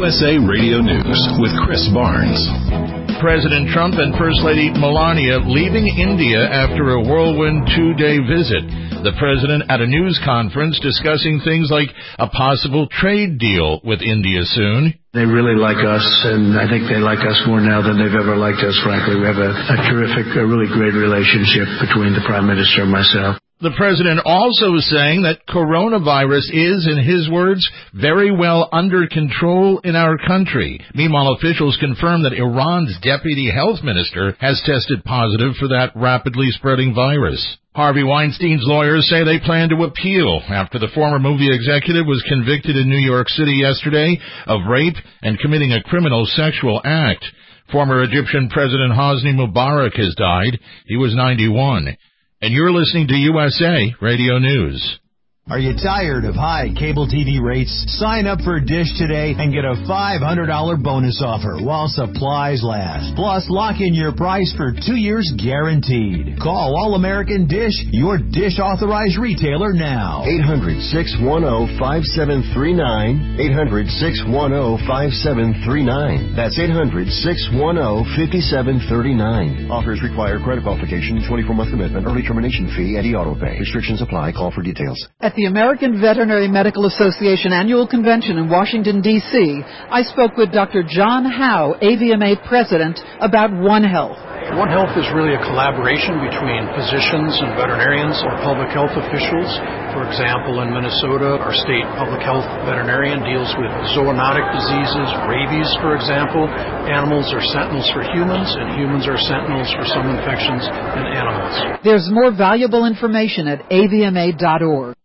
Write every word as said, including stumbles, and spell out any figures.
U S A Radio News with Chris Barnes. President Trump and First Lady Melania leaving India after a whirlwind two-day visit. The president at a news conference discussing things like a possible trade deal with India soon. They really like us, and I think they like us more now than they've ever liked us, frankly. We have a, a terrific, a really great relationship between the Prime Minister and myself. The president also saying that coronavirus is, in his words, very well under control in our country. Meanwhile, officials confirm that Iran's deputy health minister has tested positive for that rapidly spreading virus. Harvey Weinstein's lawyers say they plan to appeal after the former movie executive was convicted in New York City yesterday of rape and committing a criminal sexual act. Former Egyptian President Hosni Mubarak has died. He was ninety-one. And you're listening to U S A Radio News. Are you tired of high cable T V rates? Sign up for Dish today and get a five hundred dollars bonus offer while supplies last. Plus, lock in your price for two years guaranteed. Call All-American Dish, your Dish authorized retailer now. eight hundred, six one zero, five seven three nine. eight hundred, six one zero, five seven three nine. That's eight hundred, six one zero, five seven three nine. Offers require credit qualification, twenty-four month commitment, early termination fee, and e-auto pay. Restrictions apply. Call for details. At the American Veterinary Medical Association Annual Convention in Washington, D C, I spoke with Doctor John Howe, A V M A President, about One Health. One Health is really a collaboration between physicians and veterinarians or public health officials. For example, in Minnesota, our state public health veterinarian deals with zoonotic diseases, rabies, for example. Animals are sentinels for humans, and humans are sentinels for some infections in animals. There's more valuable information at A V M A dot org.